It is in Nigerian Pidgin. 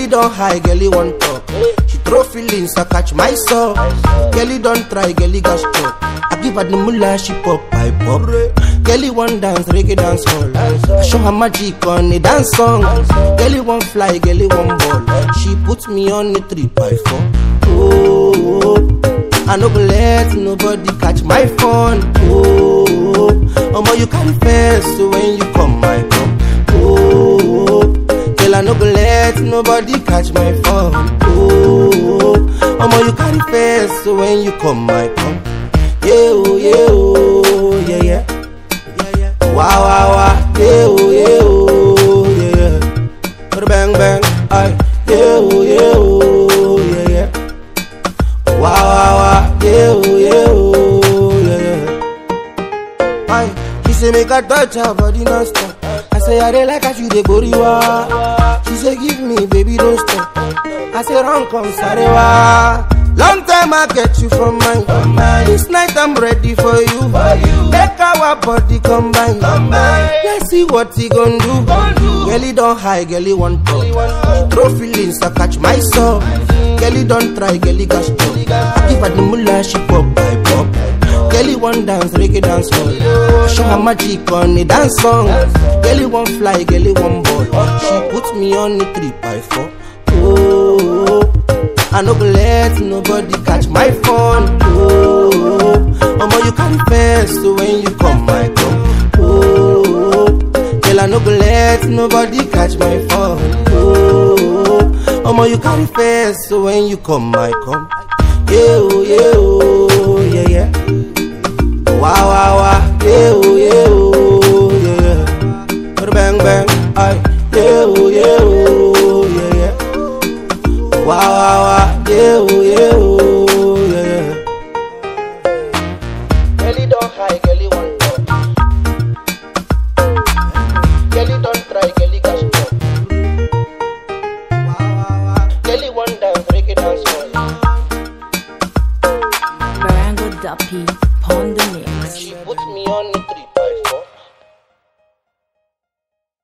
Girlie don't high, girlie want talk. She throw feelings, I catch my soul. Girlie don't try, girlie got struck. I give her the mullah, she pop, I pop. Girlie want dance, reggae dance hall. I show her magic on a dance song. Girlie want fly, girlie want ball. She puts me on the 3x4. Oh, I no go let nobody catch my phone. Oh, omo you carry face so when you come my come. Oh, girl I no go let nobody catch my phone. Oh, omo you carry face so when you come my come. Yeah oh yeah oh yeah yeah yeah. Wow wow wow yeah oh yeah oh yeah yeah. Bang bang ay yeah oh yeah oh yeah yeah. Wow, wow, wow, yeah, oh, yeah, oh, yeah, yeah. Aye, she say make her touch her body non-stop. I say I dey like how you dey goriwa. She say give me, baby, don't stop. I say run, come, sarewa. Long time I get you from mine. This night I'm ready for you. Make our body combine. Let's see what he gon' do. Girlie don't high, girlie want talk. She throw feelings, I catch my soul. Girlie don't try, girlie got struck. I give her the mullah, she pop, I pop. Girlie want dance, reggae dance hall. Show her magic on a dance song. Girlie want fly, girlie want ball. She puts me on the 3x4. Oh, I no go let nobody catch my phone. Oh, omo you carry face so when you come my come. Oh, girl I no go let nobody catch my phone. Oh, omo you carry face so when you come my come. Yeah oh yeah oh yeah yeah. Wow wow wow yeah oh yeah oh yeah yeah. Bang bang ay yeah oh yeah oh yeah yeah. Wow wow wow yeah oh yeah oh yeah yeah. Girlie don't hide.